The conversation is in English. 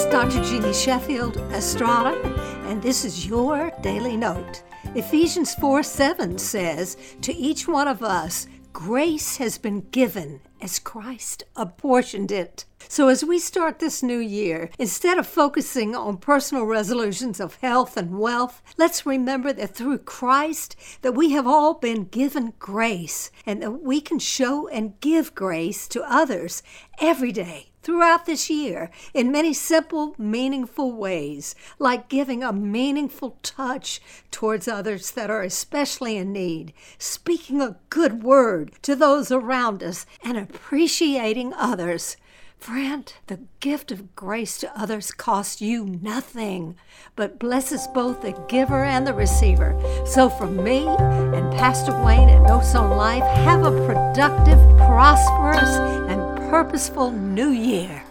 Dr. Jeannie Sheffield Estrada, and this is your Daily Note. Ephesians 4:7 says, "To each one of us, grace has been given as Christ apportioned it." So as we start this new year, instead of focusing on personal resolutions of health and wealth, let's remember that through Christ that we have all been given grace and that we can show and give grace to others every day throughout this year in many simple, meaningful ways, like giving a meaningful touch towards others that are especially in need, speaking a good word to those around us, and appreciating others. Friend, the gift of grace to others costs you nothing, but blesses both the giver and the receiver. So from me and Pastor Wayne at Notes on Life, have a productive, prosperous, and purposeful new year.